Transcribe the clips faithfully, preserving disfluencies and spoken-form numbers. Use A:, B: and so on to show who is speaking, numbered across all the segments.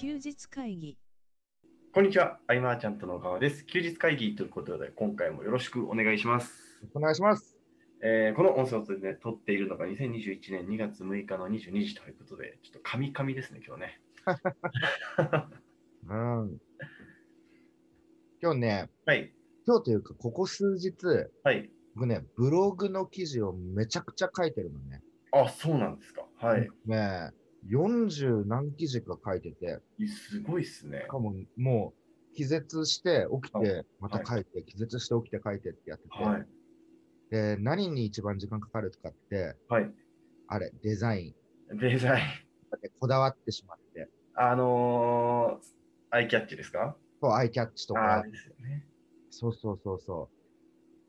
A: 休日会議。
B: こんにちは、アイマーちゃんとの川です。休日会議ということで、今回もよろしくお願いします。
C: お願いします。
B: えー、この音声を、ね、撮っているのがにせんにじゅういちねんにがつむいかのにじゅうにじということで、ちょっとカミカミですね、今日ね。
C: うん、今日ね、
B: はい。
C: 今日というか、ここ数日、
B: はい。
C: 僕ね、ブログの記事をめちゃくちゃ書いてるのね。
B: あ、そうなんですか。はい。
C: ね、よんじゅう何記事か書いてて、
B: すごいっすね。
C: しかももう気絶して起きて、また
B: はい。
C: 書いて、気絶して起きて書いてってやってて、
B: はい。
C: で、何に一番時間かかるかって、
B: はい。
C: あれ、デザイン。
B: デザイン。
C: こだわってしまって、
B: あのー、アイキャッチですか？
C: そう、アイキャッチとか、
B: ああー、ですよね。
C: そうそうそうそう。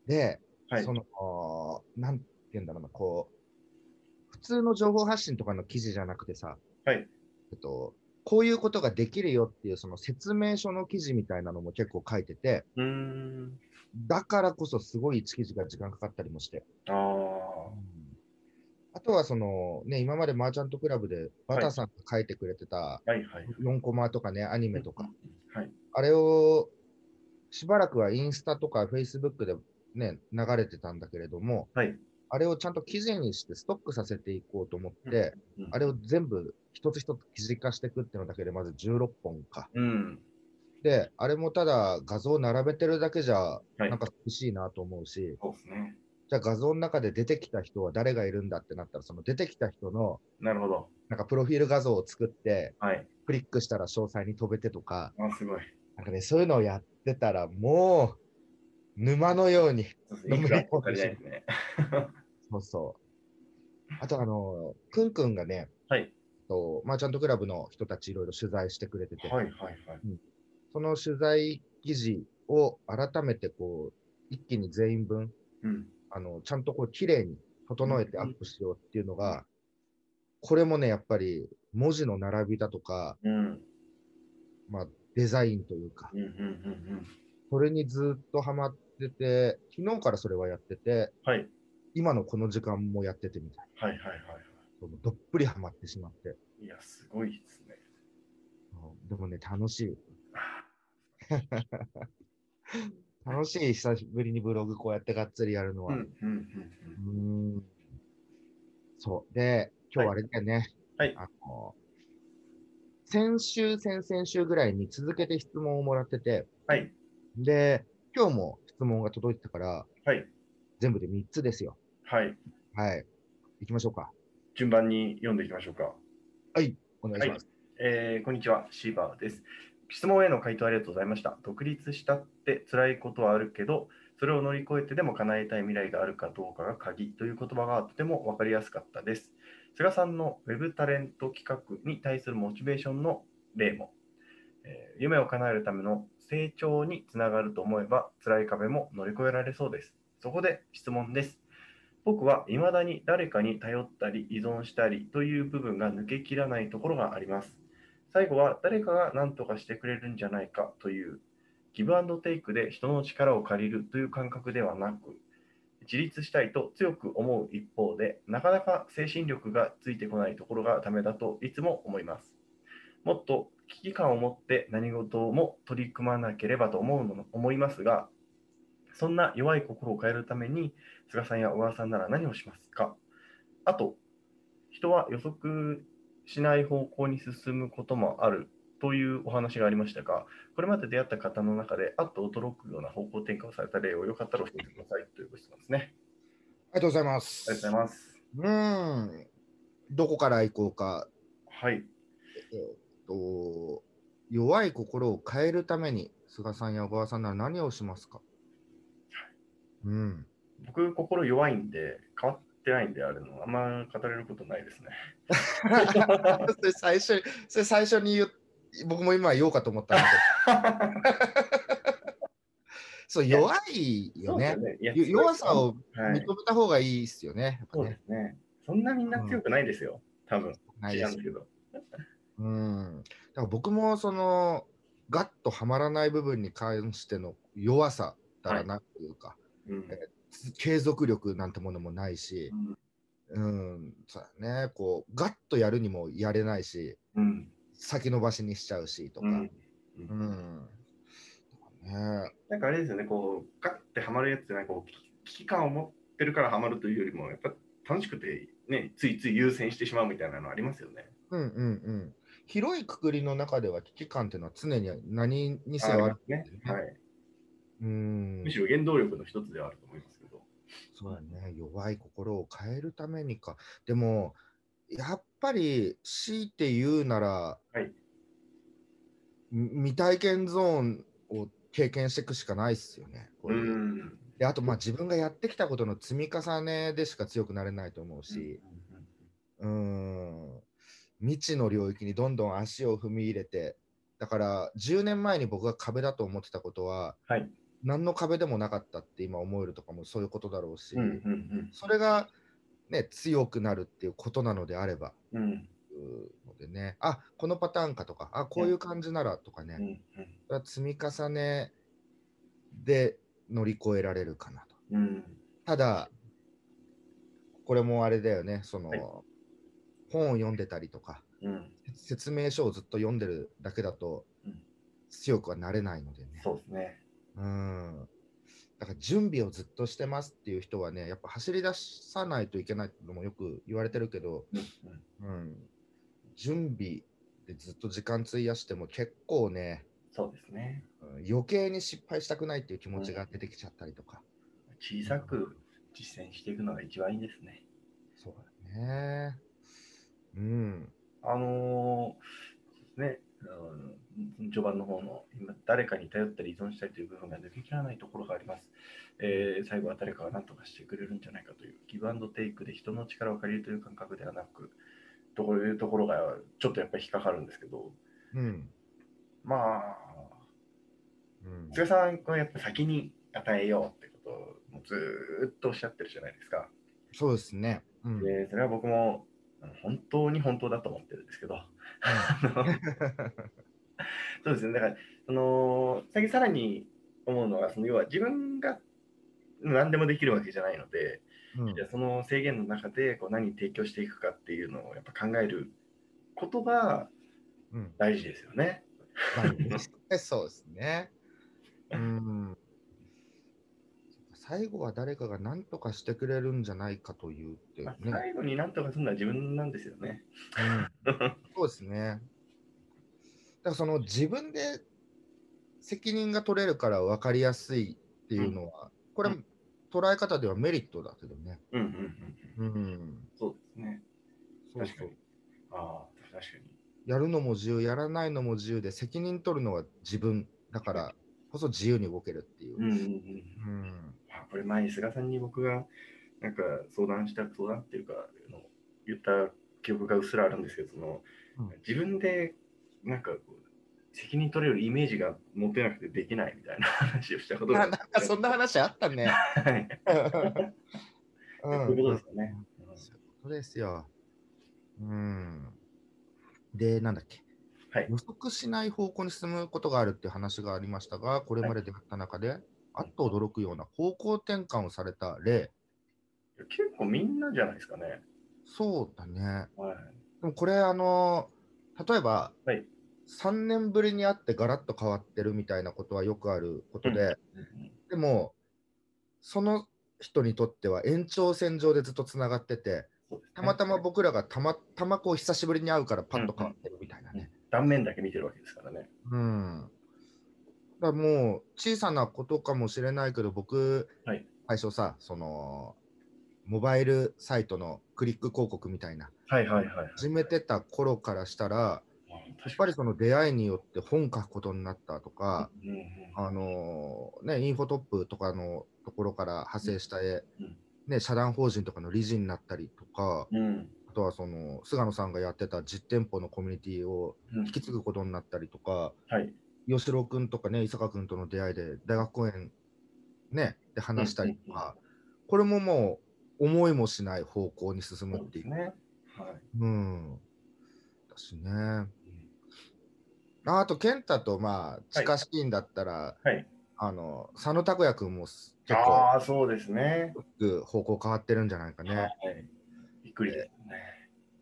C: で、
B: はい。
C: その、なんて言うんだろうな、こう、普通の情報発信とかの記事じゃなくてさ、
B: はい。
C: えっと、こういうことができるよっていうその説明書の記事みたいなのも結構書いてて、
B: うーん。
C: だからこそすごいいち記事が時間かかったりもして。
B: ああ。
C: うん、あとはそのね、今までマーチャントクラブでバ
B: はい。
C: タさんが書いてくれてた
B: はいはいはい。
C: よんコマとかね、アニ
B: うんうん
C: メとか、
B: うんはい。
C: あれをしばらくはインスタとかフェイスブックでね、流れてたんだけれども、
B: はい。
C: あれをちゃんと記事にしてストックさせていこうと思っ
B: うん
C: て、
B: うん
C: あれを全部一つ一つ記事化していくっていうのだけでまずじゅうろっぽんか。
B: うん。
C: で、あれもただ画像を並べてるだけじゃ
B: はい。
C: なんか厳しいなと思うし、
B: そうですね。
C: じゃあ画像の中で出てきた人は誰がいるんだってなったら、その出てきた人の
B: なるほど。
C: なんかプロフィール画像を作って、
B: はい。
C: クリックしたら詳細に飛べてとか、
B: あ、すごい。
C: なんかね、そういうのをやってたらもう沼のように
B: そうですね。
C: のめり
B: いくらあっても
C: 込んでしまう。
B: 足りないですね。
C: そうそう。あとあの、くんくんがね、
B: はい。
C: とマーチャントクラブの人たちいろいろ取材してくれてて、
B: はいはいはい。
C: うん、その取材記事を改めてこう、一気に全員分、
B: うん。
C: あの、ちゃんとこう、綺麗に
B: うん
C: 整えてアップしようっていうの
B: うん
C: が、これもね、やっぱり文字の並びだとか、
B: うん
C: まあ、デザインというか、
B: うんうんうんうん。
C: それにずっとハマってて、昨日からそれはやってて、
B: はい。
C: 今のこの時間もやっててみたい
B: はいはいはいは
C: な。どっぷりハマってしまって。
B: い。いや、すごいですね。
C: うん、でもね、楽しい。楽しい、久しぶりにブログこうやってがっつりやるのは。
B: うんうんうん
C: うーん。そう。で、
B: うん。はい。
C: 今日あれだよね。
B: はい。
C: あの、先週、先々週ぐらいに続けて質問をもらってて、
B: はい。
C: で、今日も質問が届いてたから、
B: はい。
C: 全部でみっつですよ。
B: はい。
C: はい。行きましょうか。
B: 順番に読んでいきましょうか。
C: はい。お願い
B: はい。
C: します。
B: えー、こんにちは。シーバーです。質問への回答ありがとうございました。独立したって辛いことはあるけど、それを乗り越えてでも叶えたい未来があるかどうかが鍵という言葉がとても分かりやすかったです。菅さんのウェブタレント企画に対するモチベーションの例も、えー夢を叶えるための成長につながると思えば、辛い壁も乗り越えられそうです。そこで質問です。僕は未だに誰かに頼ったり依存したりという部分が抜けきらないところがあります。最後は誰かが何とかしてくれるんじゃないかというギブアンドテイクで人の力を借りるという感覚ではなく、自立したいと強く思う一方で、なかなか精神力がついてこないところがダメだといつも思います。もっと危機感を持って何事も取り組まなければと思うの思いますが、そんな弱い心を変えるために、菅さんや小川さんなら何をしますか？あと、人は予測しない方向に進むこともあるというお話がありましたが、これまで出会った方の中で、あっと驚くような方向転換をされた例をよかったら教えてくださいというご質問ですね。
C: ありがとうございま
B: ありがとうご
C: す。
B: ざいます。
C: うーん。どこから行こうか。
B: はい。
C: えーっと、弱い心を変えるために、菅さんや小川さんなら何をしますか？うん。
B: 僕、心弱いんで、変わってないんで、あるの、あんま語れることないですね。
C: それ最初に、それ最初に言う、僕も今言おうかと思ったんだけど。そう、
B: いや、
C: 弱いよね。
B: そうですよね。いや、
C: よ
B: 強い人は、
C: 弱さを認め
B: はい。
C: た方がいいですよね。やっぱ
B: そうで
C: ね。
B: すね。そんなみんな
C: うん。
B: 強くないですよ。多分。
C: ないです。
B: 違うんですけど。
C: うん。だから僕もその、ガッとはまらない部分に関しての弱さだ
B: はい。
C: らなというか、
B: うん。
C: えー継続力なんてものもないし、
B: うん。
C: うん、そうだね、こう、ガッとやるにもやれないし、
B: うん。
C: 先延ばしにしちゃうしとか。
B: うん
C: う
B: うん
C: ん。ね、
B: なんかあれですよね、こう、ガッてハマるやつってなんかこう危危機感を持ってるからハマるというよりも、やっぱ楽しくて、ね、ついつい優先してしまうみたいなのありますよね。
C: うんうんうん。広い括りの中では危機感っていうのは常に何にせ
B: あり
C: よある
B: ますね。
C: んですよね。
B: はい。
C: うん。
B: むしろ原動力の一つではあると思いますけど。
C: そうだね。弱い心を変えるためにか。でも、やっぱり強いて言うなら、
B: はい。
C: み未体験ゾーンを経験していくしかないですよね。こ
B: う
C: ういう。
B: ん。
C: で、あと、まあ自分がやってきたことの積み重ねでしか強くなれないと思う
B: うんうん
C: し、うーん、未知の領域にどんどん足を踏み入れて、だからじゅうねんまえに僕が壁だと思ってたことは、
B: はい。
C: 何の壁でもなかったって今思えるとかもそういうことだろう
B: うんう
C: し、
B: ん
C: それが、ね、強くなるっていうことなのであれば、
B: うん。うん
C: うのでね、あ、このパターンかとか、あ、こ
B: うん
C: ういう感じならとかね、
B: うんうん
C: それは積み重ねで乗り越えられるかなと。
B: うん。
C: ただ、これもあれだよね、そ
B: はい。
C: の本を読んでたりとか、
B: うん
C: 説明書をずっと読んでるだけだと
B: うん
C: 強くはなれないのでね。
B: そうですね。
C: うん。だから準備をずっとしてますっていう人はね、やっぱ走り出さないといけないってのもよく言われてるけど、
B: うんうん
C: うん、準備でずっと時間費やしても結構ね、
B: そうですね。
C: うん余計に失敗したくないっていう気持ちが
B: うん
C: 出てきちゃったりとか。
B: 小
C: うん、
B: さく実践していくのが一番いいですね。
C: そうだね。うん。
B: あのーね、うん、序盤の方の今誰かに頼ったり依存したりという部分が抜けきらないところがあります。えー最後は誰かが何とかしてくれるんじゃないかというギブアンドテイクで人の力を借りるという感覚ではなく、というところがちょっとやっぱり引っかかるんですけど、
C: うん。
B: まあ、
C: うん
B: 菅さんはやっぱ先に与えようってことをもうずーっとおっしゃってるじゃないですか。
C: そうですね。うん。
B: で、それは僕も本当に本当だと思ってるんですけど、
C: うん。
B: そうですね。だから、その、最近さらに思うのは、その要は自分が何でもできるわけじゃないので、
C: うん。
B: じゃあその制限の中でこう何提供していくかっていうのをやっぱ考えることが
C: うん。
B: 大事ですよね。
C: 大事ですね。そうですね。うん。最後は誰かが何とかしてくれるんじゃないかというって
B: まあ、
C: ね。
B: 最後に何とかするのは自分なんですよね。
C: うん。そうですね。だからその自分で責任が取れるから分かりやすいって
B: うん。
C: いうのは、これ
B: うん。
C: 捉え方ではメリットだけどね。
B: うん。うん。うん
C: うん。
B: そうですね。
C: そうそう。
B: 確かに。ああ、確かに。
C: やるのも自由、やらないのも自由で、責任取るのは自分だからこそ自由に動けるっていう。
B: うん。うん。うん。
C: うん。
B: あ、これ前に菅さんに僕がなんか相談した相談っていうかの言った記憶がうっすらあるんですけど、その
C: うん、
B: 自分でなんかこう責任取れるイメージが持てなくてできないみたいな話をしたことがあ
C: あ、なんかそんな話あったね。
B: はい
C: う
B: そういうこと
C: んうん。
B: ですよね。
C: そういうことですよ。うん。で、なんだっけ。
B: はい。
C: 予測しない方向に進むことがあるっていう話がありましたが、これ
B: はい。
C: まで出会った中で、あ
B: うん
C: っと驚くような方向転換をされた例。
B: 結構みんなじゃないですかね。
C: そうだね。
B: はい。
C: でもこれ、あの、例えば、
B: はい。
C: さんねんぶりに会ってガラッと変わってるみたいなことはよくあるこ
B: うん。
C: とで、
B: うん。
C: でも、その人にとっては延長線上でずっとつながってて、
B: そうですね。
C: たまたま僕らがたまたまこう久しぶりに会うからパ
B: うん。うん。
C: ッと変わってるみたいな
B: うん。
C: ね。
B: 断面だけ見てるわけですからね。
C: うん。だからもう小さなことかもしれないけど、僕、
B: はい。
C: 最初さ、その、モバイルサイトのクリック広告みたいな、
B: はいはいはいはい。
C: 始めてた頃からしたら、やっぱ
B: 確か
C: りその出会いによって本書くことになったとか、
B: に。うん。うん。
C: あのね、インフォトップとかのところから派生した絵、
B: うん
C: ね、社団法人とかの理事になったりとか、
B: うん。
C: あとはその菅野さんがやってた実店舗のコミュニティを
B: うん。
C: 引き継ぐことになったりとか、
B: はい。
C: 吉郎君とかね、伊坂君との出会いで大学公演、ね、で
B: うん。
C: 話した
B: うん。うん。
C: りとか、これももう思いもしない方向に進むっていう。
B: そうですね。はい。
C: うん。だしね。
B: うん
C: ああと、健太とまあ
B: はい。
C: 近しいんだったら、
B: はい。
C: あの佐野拓也君もす結構
B: ああ、そうですね。
C: 方向変わってるんじゃないかね。
B: はい。びっくりですね。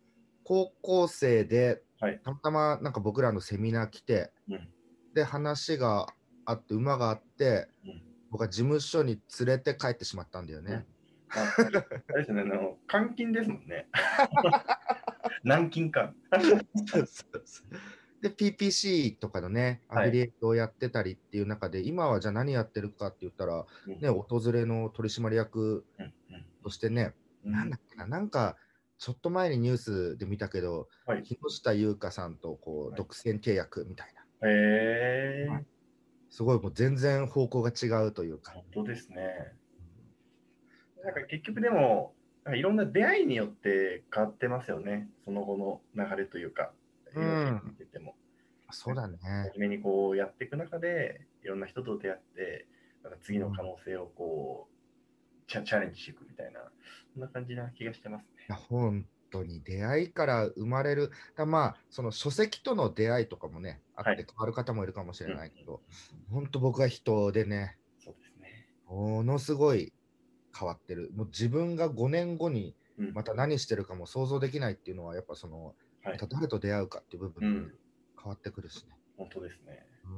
C: 高校生で、
B: はい。
C: たまたまなんか僕らのセミナー来て、
B: うん。
C: で、話があって、馬があって、
B: うん。
C: 僕は事務所に連れて帰ってしまったんだよね。
B: うん。まあ、あれですね、あの、監禁ですもんね。軟禁か。
C: そうそうそうで、ピーピーシー とかのね、アフィリエイトをやってたりっていう中で、今はじゃあ何やってるかって言ったら、
B: うん。
C: ね、訪れの取締役
B: うん。
C: としてね、
B: うん。うん。
C: なんだっけな、なんか、ちょっと前にニュースで見たけど、
B: はい。
C: 木下優香さんとこう
B: はい。
C: 独占契約みたいな。
B: へえ。
C: すごいもう全然方向が違うというか。
B: 本当ですね。なんか結局でも、なんかいろんな出会いによって変わってますよね。その後の流れというか、
C: う
B: いろいろ見
C: ん、
B: てても。
C: そうだね。
B: 初めにこうやっていく中で、いろんな人と出会って、なんか次の
C: うん、い
B: 可能性をこうチャ、チャレンジしていくみたいな、そんな感じな気がしてますね。
C: や本当に出会いから生まれる、だまあ、その書籍との出会いとかもね、あ
B: はい。
C: って変わる方もいるかもしれ
B: うん。
C: ないけど、本当僕は人でね、
B: そうですね。
C: ものすごい変わってる。もう自分がごねんごに
B: うん。
C: また何してるかも想像できないっていうのは、やっぱその、
B: はい。
C: また誰と出会うかっていう部分でも
B: うん。
C: 変わってくるしね。
B: 本当ですね。
C: うん。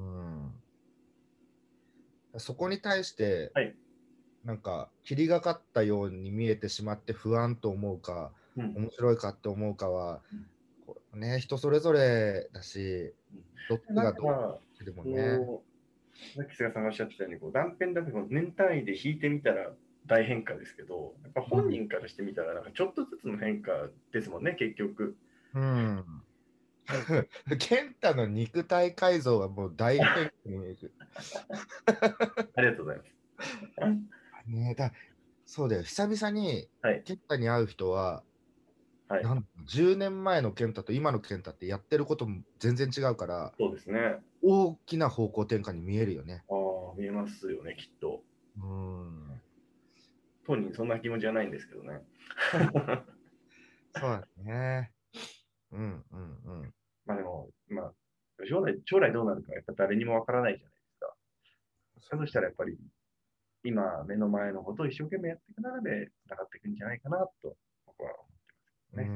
C: そこに対して、
B: はい。
C: なんか、霧がかったように見えてしまって不安と思うか、
B: うん。
C: 面白いかって思うかは、
B: うん。
C: こうね、人それぞれだし、どっ
B: うん、なんか、
C: ちがどうでもね。
B: こう、さっき菅さんがおっしゃってたように、こう断片だけこう年単位で引いてみたら大変化ですけど、やっぱ本
C: うん。
B: 人からしてみたら、なんかちょっとずつの変化ですもんね、結局。
C: うん。
B: なんか
C: 健太の肉体改造はもう大変化に見える。
B: ありがとうございます。
C: ね、だそうだよ、久々に
B: はい。
C: 健太に会う人は、
B: はい。
C: なんじゅうねんまえの健太と今の健太ってやってることも全然違うから、
B: そうですね。
C: 大きな方向転換に見えるよね。
B: ああ、見えますよね、きっと。
C: うん。
B: 当人そんな気持ちはないんですけどね。
C: そうだね。うんうんうん。
B: まあでも、まあ、将来、将来どうなるか、やっぱ誰にもわからないじゃないですか。だとしたらやっぱり、今、目の前のことを一生懸命やっていく中で、つながっていくんじゃないかなと、僕は思ってますね。
C: うん、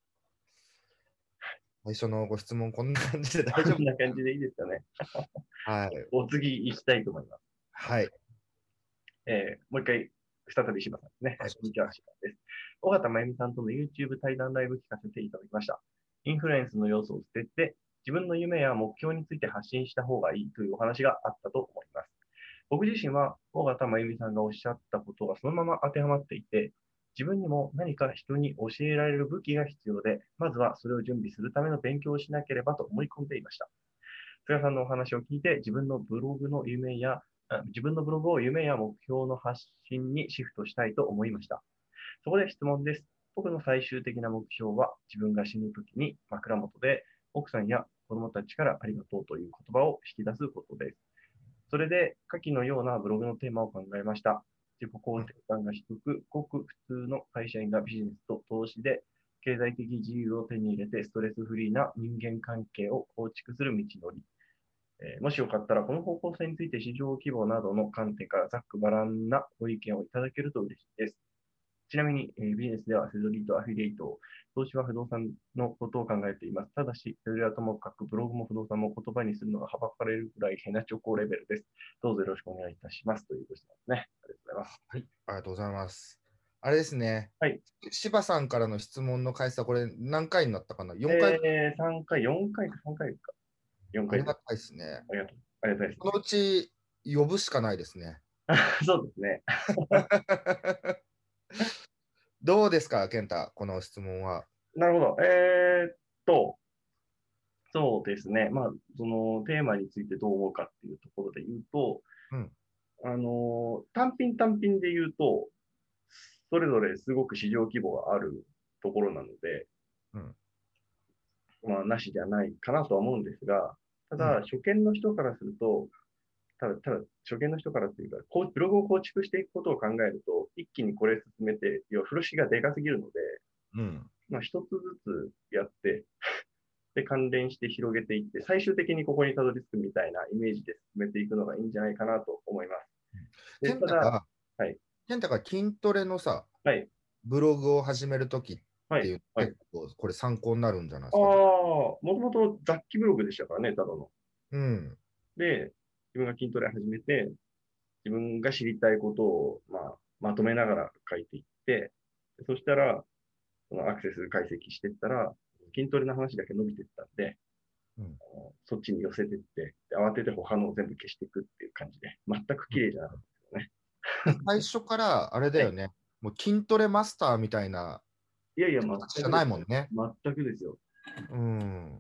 C: 最初のご質問、こんな感じで大丈夫？
B: こんな感じでいいですかね。
C: はい。
B: お次行きたいと思います。
C: はい。
B: えーもう一回、再び柴さんですね。
C: お願いします。
B: こんにちは、柴です。尾形真由美さんとの YouTube 対談ライブ聞かせていただきました。インフルエンスの要素を捨てて、自分の夢や目標について発信した方がいいというお話があったと思います。僕自身は、尾形真由美さんがおっしゃったことがそのまま当てはまっていて、自分にも何か人に教えられる武器が必要で、まずはそれを準備するための勉強をしなければと思い込んでいました。菅さんのお話を聞いて、自分のブログの夢や、自分のブログを夢や目標の発信にシフトしたいと思いました。そこで質問です。僕の最終的な目標は、自分が死ぬときに枕元で奥さんや子供たちからありがとうという言葉を引き出すことです。それで、下記のようなブログのテーマを考えました。自己肯定感が低く、ごく普通の会社員がビジネスと投資で経済的自由を手に入れてストレスフリーな人間関係を構築する道のり。えーもしよかったら、この方向性について市場規模などの観点からざっくばらんなご意見をいただけると嬉しいです。ちなみに、えービジネスではセドリート、アフィリエイト、投資は不動産のことを考えています。ただし、セドリはともかくブログも不動産も言葉にするのがはばかれるくらいヘナチョコレベルです。どうぞよろしくお願いいたしますというご質問ですね。ありがとうございます。
C: はい。ありがとうございます。あれですね。
B: はい。
C: 柴さんからの質問の回数はこれ何回になったかな？ よん 回。
B: えー、さんかい、よんかいかさんかいか。よんかいです。
C: ありがたいですね。
B: ありがとう。ありがたいですね。
C: そのうち呼ぶしかないですね。
B: そうですね。
C: どうですか、健太、この質問は。
B: なるほど。えーっと、そうですね。まあ、そのテーマについてどう思うかっていうところで言うと、
C: うん。
B: あの、単品単品で言うと、それぞれすごく市場規模があるところなので、
C: うん。
B: まあ、なしではないかなとは思うんですが、ただ、
C: うん。
B: 初見の人からすると、ただ、ただ、初見の人からっていうか、こうブログを構築していくことを考えると、一気にこれ進めて、要は風呂敷がでかすぎるので、
C: うん。
B: まあ、一つずつやって、で、関連して広げていって、最終的にここにたどり着くみたいなイメージで進めていくのがいいんじゃないかなと思います。で、ただ、
C: 健太が、
B: はい、
C: 健太が筋トレのさ、
B: はい、
C: ブログを始めるときっ
B: はい。
C: ていう、
B: はい。
C: 結構これ参考になるんじゃないで
B: ああ、
C: すか。
B: もともと雑記ブログでしたからね、ただの。
C: うん。
B: で、自分が筋トレ始めて、自分が知りたいことを、まあ、まとめながら書いていって、そしたら、そのアクセス解析していったら、筋トレの話だけ伸びていったんで、
C: うん。
B: そっちに寄せていって、慌てて他のを全部消していくっていう感じで、全く綺麗じゃなかったですよね。
C: 最初からあれだ
B: はい。
C: よね。もう筋トレマスターみたいな
B: いやいや、
C: 人たちじゃな
B: 全くです。
C: いもんね。
B: 全くですよ。
C: うん。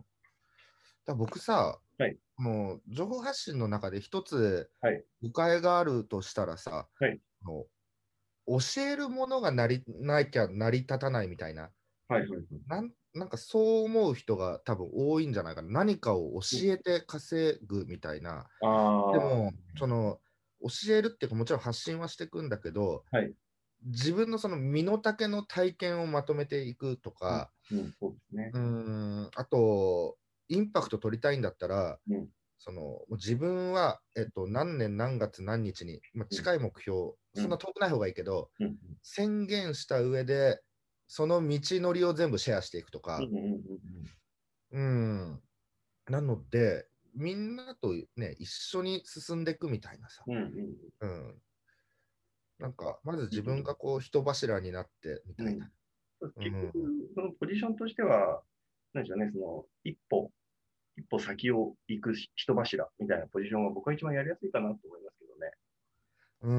C: だから僕さ、
B: はい。
C: もう情報発信の中で一つ
B: はい。
C: 誤解があるとしたらさ、
B: はい。
C: もう教えるものがなりなきゃ成り立たないみたいな、
B: はい。はい。はい。
C: なん、なんかそう思う人が多分多いんじゃないかな。何かを
B: うん。
C: 教えて稼ぐみたいな。
B: ああ、は
C: でも、その、教えるっていうか、もちろん発信はしていくんだけど、
B: い。
C: 自分のその身の丈の体験をまとめていくと
B: うん。
C: か、
B: うん、そうですね。
C: うーん、あと、インパクト取りたいんだったら、
B: うん。
C: そのもう自分は、えっと、何年何月何日に、まあ、
B: うん。
C: 近い目標、
B: うん。
C: そんな遠くない方がいいけど、
B: うん。
C: 宣言した上で、その道のりを全部シェアしていくと
B: うん。
C: か、
B: うん。うん。
C: うん、なので、みんなとね、一緒に進んでいくみたいなさ、
B: うん。うん。うん。
C: うん、なん
B: あ、
C: か、まず自
B: いいと思います。
C: 分がこう、人柱になってみたいな。
B: うん。結局、
C: うん、
B: そのポジションとしては、なんでしょうね、その、一歩、一歩先を行く人柱みたいなポジションが僕は一番やりやすいかなと思いますけどね。
C: うん、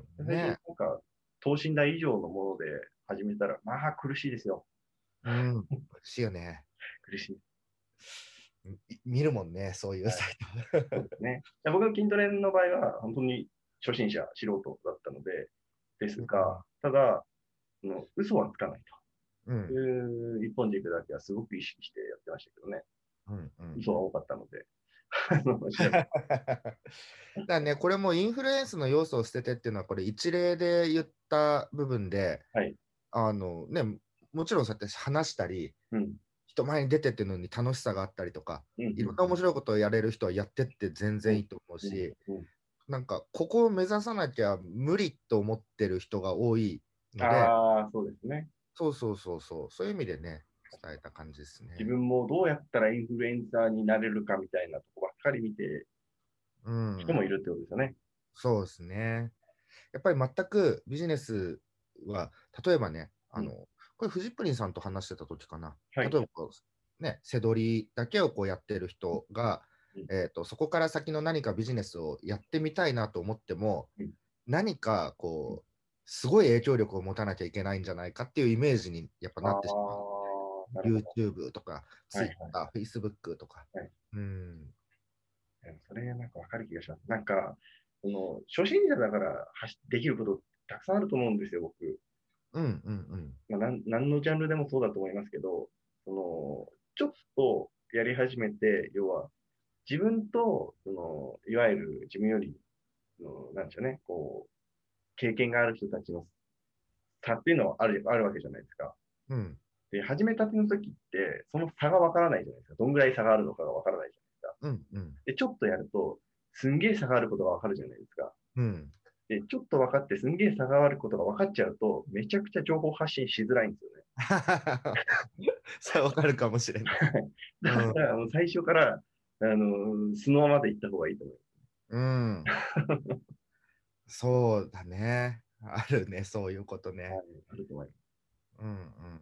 B: 最初に
C: ね、
B: なんか、等身大以上のもので始めたら、まあ苦しいですよ。
C: うん、嬉しいよね。
B: 苦しい。
C: み見るもんね、そういう
B: はい。
C: サイト。
B: そうですね。いや僕の筋トレの場合は、本当に初心者、素人だったので、です
C: うん、
B: が、ただ、その嘘はつかないと。
C: うん、
B: いう一本軸だけはすごく意識してやってましたけどね。
C: うん、うん。
B: 嘘は多かったので、あの調べて。
C: だからね、これもインフルエンスの要素を捨ててっていうのは、これ一例で言った部分で、
B: はい。
C: あのね、もちろんそうやって話したり、
B: うん。
C: 人前に出てっていうのに楽しさがあったりとか、
B: うん。
C: いろんな面白いことをやれる人はやってって全
B: うん。
C: 然いいと思う
B: うん。
C: し、
B: うん。
C: なんかここを目指さなきゃ無理と思ってる人が多いので、
B: ああ、そうですね。
C: そうそうそうそう、そういう意味でね、伝えた感じですね。
B: 自分もどうやったらインフルエンサーになれるかみたいなとこばっかり見て
C: うん、
B: 人もいるってことですよね。
C: そうですね。やっぱり全くビジネスは、例えばね、
B: うん。
C: あの、これ、フジプリンさんと話してた時かな。
B: はい。
C: 例えばこう、ね、背取りだけをこうやってる人が、
B: うん。
C: えーと、そこから先の何かビジネスをやってみたいなと思っても、
B: うん。
C: 何か
B: うん。
C: こう、すごい影響力を持たなきゃいけないんじゃないかっていうイメージにやっぱ
B: あ
C: なってしまう。
B: あ、なるほど。
C: YouTube とか、
B: はいはい
C: Twitter、Facebook とか。
B: はい。
C: うん。
B: でもそれなんかわかる気がします。なんか、その、初心者だからはしできることたくさんあると思うんですよ、僕。
C: うんうん
B: まあ、なん何のジャンルでもそうだと思いますけど、その、ちょっとやり始めて、要は、自分と、その、いわゆる自分より、のなんでしょうね、こう、経験がある人たちの差っていうのはある、あるわけじゃないですか。
C: うん。うん
B: で、始めたての時って、その差がわからないじゃないですか。どんぐらい差があるのかがわからないじゃないですか。
C: うんうん
B: で、ちょっとやると、すんげえ差があることがわかるじゃないですか。
C: うん。
B: で、ちょっと分かって、すんげえ差があることが分かっちゃうと、めちゃくちゃ情報発信しづらいんですよね。
C: それわかるかもしれない。
B: だ
C: うん。
B: から、もう最初から、あの、素のままで行った方がいいと思い
C: うん。
B: ます。
C: そうだね。あるね、そういうことね。
B: はい、あると思います。
C: うんうんうん。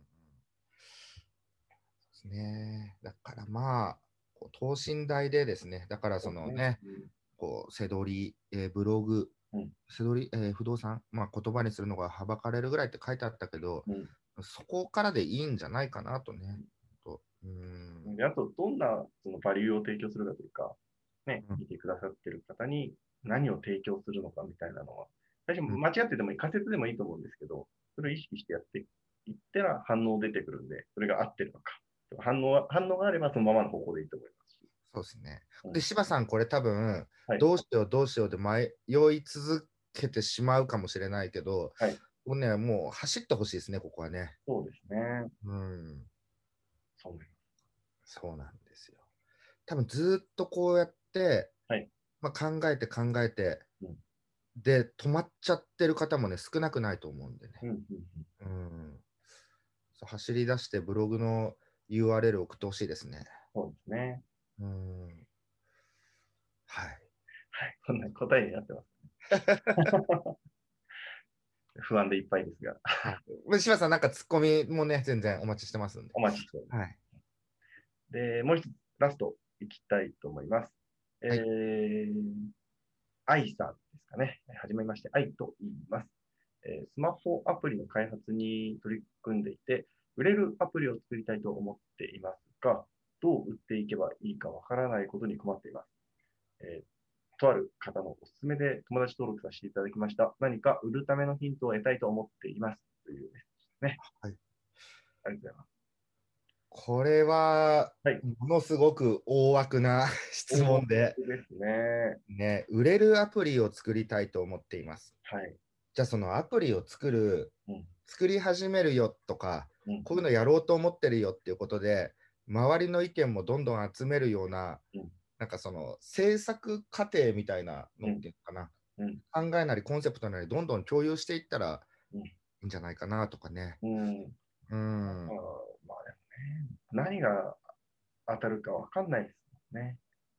C: ですね。だからまあ、こう等身大でですね、だから
B: そうですね。
C: そのね、
B: うん。
C: こう、背取り、えーブログ、
B: うん。
C: 背取り、えー不動産、まあ、言葉にするのがはばかれるぐらいって書いてあったけど、
B: うん。
C: そこからでいいんじゃないかなとね。とうん。
B: で、あと、どんなそのバリューを提供するかというか、ね、
C: うん
B: 見てくださってる方に何を提供するのかみたいなのは、最初
C: うん
B: 間違っててもいい、仮説でもいいと思うんですけど、それを意識してやっていったら反応出てくるんで、それが合ってるのか。反応は、反応があればそのままの方向でいいと思いますし。
C: そうですね。で、
B: うん。
C: 柴さん、これ多分、
B: はい。
C: どうしよう、どうしようで迷い続けてしまうかもしれないけど、
B: はい。
C: もうね、もう走ってほしいですね、ここはね。
B: そうですね。
C: うん、
B: そう思います。
C: そうなんですよ。多分ずーっとこうやって、
B: はい。
C: まあ、考えて考えて、
B: うん。
C: で、止まっちゃってる方もね、少なくないと思うんでね。
B: うん。うん。
C: うん。 そう走り出してブログの ユーアールエル 送ってほしいですね。
B: そうですね。
C: うん。はい。
B: はい。こんな答えになってます。不安でいっぱいですが。
C: はい。柴田さん、なんかツッコミもね、全然お待ちしてますんで。
B: お待ちしております。
C: はい。
B: で、もう一つ、ラストいきたいと思います。え
C: はい
B: ー、愛さんですかね。はじめまして、愛と言います。えースマホアプリの開発に取り組んでいて、売れるアプリを作りたいと思っていますが、どう売っていけばいいかわからないことに困っています。えーとある方のおすすめで友達登録させていただきました。何か売るためのヒントを得たいと思っています。というメッセージですね。
C: はい。
B: ありがとうございます。
C: これは、
B: はい。
C: ものすごく大枠な質問で、
B: ですね。
C: ね、売れるアプリを作りたいと思っています。
B: はい。
C: じゃあ、そのアプリを作る、
B: うん。
C: 作り始めるよとか、
B: うん。
C: こういうのやろうと思ってるよっていうことで、周りの意見もどんどん集めるような、
B: うん
C: なんかその制作過程みたいな
B: うん
C: のっていうのかな、
B: うん
C: 考えなりコンセプトなりどんどん共有していったら
B: うん
C: いいんじゃないかなとかね。
B: うん。
C: うん。
B: あーまあでもね、何が当たるかわかんないですもんね。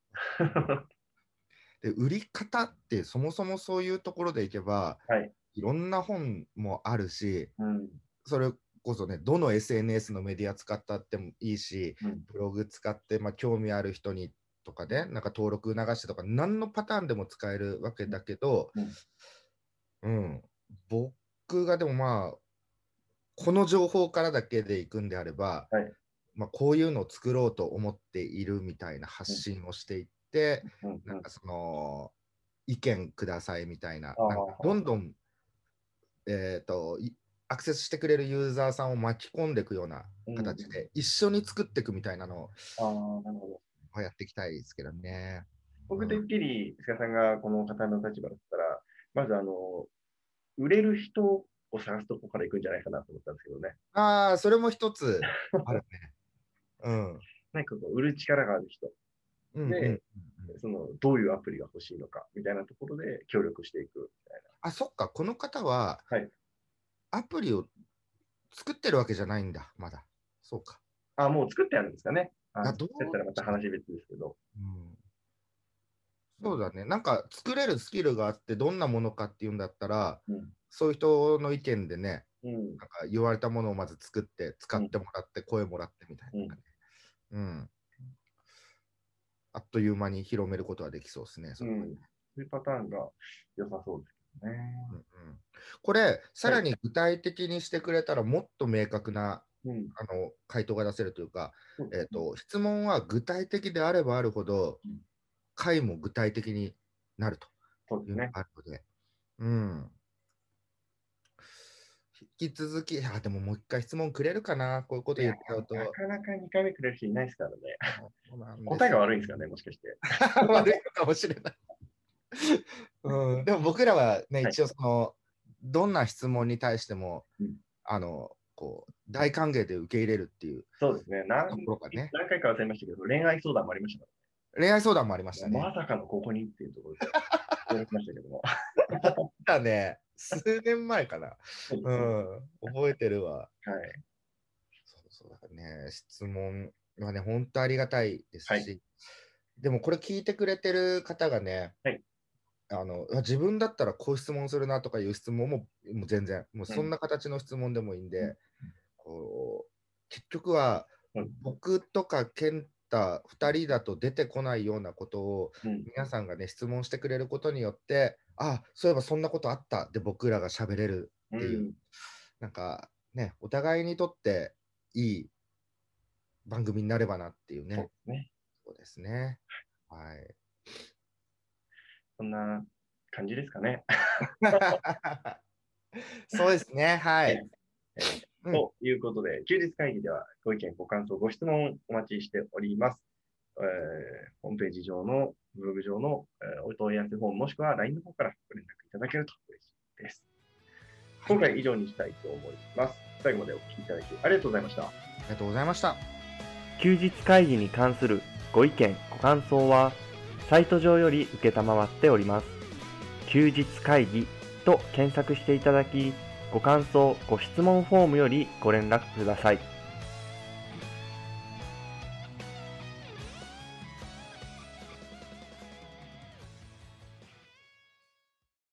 C: で、売り方ってそもそもそういうところでいけば、
B: はい。
C: いろんな本もあるし、
B: うん。
C: それこそね、どの エスエヌエス のメディア使ったってもいいし、
B: うん。
C: ブログ使って、まあ、興味ある人にとかね、なんか登録流してとか、何のパターンでも使えるわけだけど、
B: うん。
C: うん、僕がでもまあ、この情報からだけでいくんであれば、
B: はい。
C: まあ、こういうのを作ろうと思っているみたいな発信をしていって、
B: うん。うん。
C: なんかその、意見くださいみたいな、
B: あー
C: なんかどんどん、えーと、いアクセスしてくれるユーザーさんを巻き込んでいくような形で、一緒に作っていくみたいなの
B: ああ、なるほど。
C: をやっていきたいですけどね。
B: 僕、てっきり、菅さんがこの方の立場だったら、まず、あの、売れる人を探すとこから行くんじゃないかなと思ったんですけどね。
C: ああ、それも一つあるね。うん。
B: 何かこう、売る力がある人
C: うんうんうんう
B: で、
C: ん。
B: その、どういうアプリが欲しいのか、みたいなところで協力していくみたい
C: あ、そっか、この方は
B: な。はい。
C: アプリを作ってるわけじゃないんだ、まだ。そうか。
B: あ、もう作ってあるんですかね。あ、
C: あ、どう
B: 作ってたらまた話別ですけど。
C: うん、そうだね。なんか作れるスキルがあって、どんなものかっていうんだったら、
B: うん。
C: そういう人の意見でね、
B: うん。
C: なんか言われたものをまず作って、使ってもらって、声もらってみたいな、ね。
B: うん。
C: うん。あっという間に広めることはできそうですね。それはね。
B: うん。そういうパターンが良さそうですけどね。
C: うんうん、これ、さらに具体的にしてくれたら、もっと明確な、
B: うん。
C: あの回答が出せるというか、
B: そうですね
C: えーと、質問は具体的であればあるほど、
B: うん
C: 回も具体的になるというのが
B: そうですね。
C: あるので、うん。引き続き、あ、でももう一回質問くれるかな、こういうこと
B: いや、
C: 言っちゃうと。
B: なかなかにかいめくれる人いないですからね。
C: そうなんです
B: 答えが悪いんですかね、もしかして。
C: 悪いのかもしれない。うん、でも僕らはね、
B: はい
C: 一応その、どんな質問に対しても、
B: うん
C: あのこう大歓迎で受け入れるっていう
B: そうですね。何
C: ところがね、
B: 何回か忘れましたけど、恋愛相談もありましたか
C: 恋愛相談もありました
B: ら、
C: ね。
B: まさかのここにっていうところで驚きましたけども。
C: だね、数年前かな。
B: そうですね
C: うん、覚えてるわ。
B: はい。
C: そうそうだからね、質問はね、本当ありがたいですし、
B: はい
C: でもこれ聞いてくれてる方がね、
B: はい
C: あのあ自分だったらこう質問するなとかいう質問ももう全然、もうそんな形の質問でもいいんで、
B: うん
C: こう結局は
B: うん
C: 僕とか健太ふたりだと出てこないようなことを
B: うん
C: 皆さんがね、質問してくれることによって、あ、そういえばそんなことあったで僕らが喋れるっていう、
B: うん
C: なんかね、お互いにとっていい番組になればなっていうね。
B: そうですね。
C: そうですね。はい。
B: そんな感じですかね。
C: そうですね。は
B: はい
C: い。うん、
B: ということで、休日会議ではご意見、ご感想、ご質問お待ちしております。えー、ホームページ上の、ブログ上の、えーお問い合わせフォームもしくは ライン の方からご連絡いただけると嬉しいです。今回以上にしたいと思います。最後までお聞きいただきありがとうございました。
C: ありがとうございました。
B: 休日会議に関するご意見、ご感想は、サイト上より受けたまわっております。休日会議と検索していただき、 ご感想、ご質問フォームよりご連絡ください。